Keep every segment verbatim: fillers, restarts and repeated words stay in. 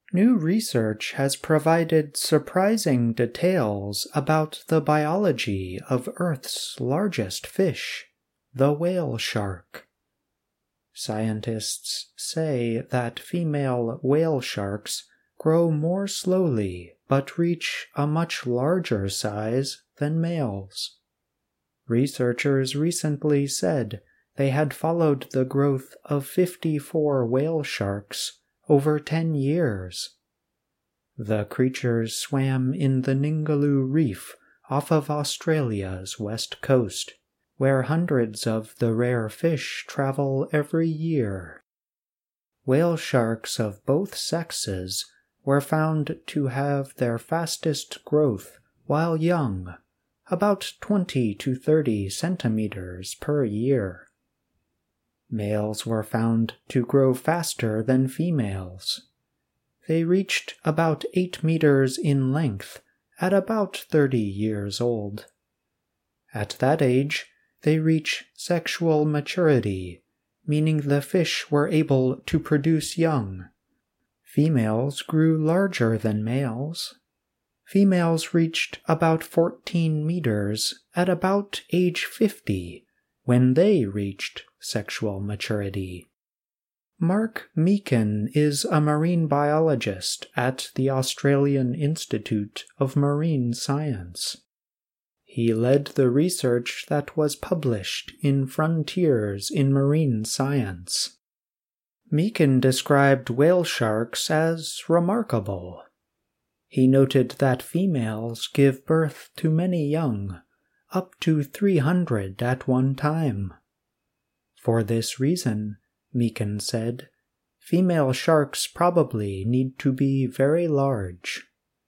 New research has provided surprising details about the biology of Earth's largest fish, the whale shark. Scientists say that female whale sharks grow more slowly but reach a much larger size than males. Researchers recently said they had followed the growth of fifty-four whale sharks over ten years. The creatures swam in the Ningaloo Reef off of Australia's west coast, where hundreds of the rare fish travel every year. Whale sharks of both sexes were found to have their fastest growth while young, about twenty to thirty centimeters per year. Males were found to grow faster than females. They reached about eight meters in length at about thirty years old. At that age, they reach sexual maturity, meaning the fish were able to produce young. Females grew larger than males. Females reached about fourteen meters at about age fifty, when they reached sexual maturity. Mark Meakin is a marine biologist at the Australian Institute of Marine Science. He led the research that was published in Frontiers in Marine Science. Meakin described whale sharks as remarkable. He noted that females give birth to many young, up to three hundred at one time. For this reason, Meakin said, female sharks probably need to be very large.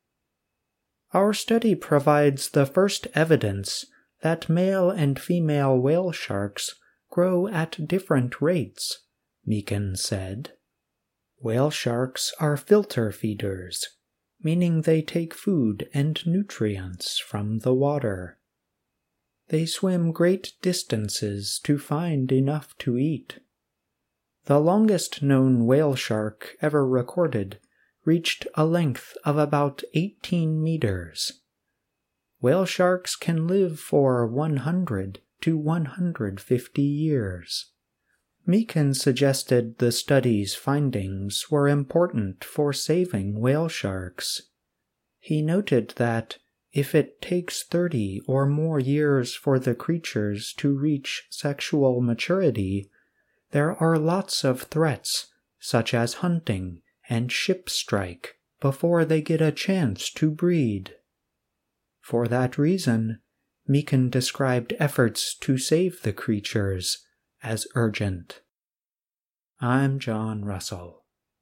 Our study provides the first evidence that male and female whale sharks grow at different rates, Meakin said. Whale sharks are filter feeders, meaning they take food and nutrients from the water. They swim great distances to find enough to eat. The longest known whale shark ever recorded reached a length of about eighteen meters. Whale sharks can live for one hundred to one hundred fifty years. Meakin suggested the study's findings were important for saving whale sharks. He noted that if it takes thirty or more years for the creatures to reach sexual maturity, there are lots of threats, such as hunting and ship strike, before they get a chance to breed. For that reason, Meakin described efforts to save the creatures as urgent. I'm John Russell.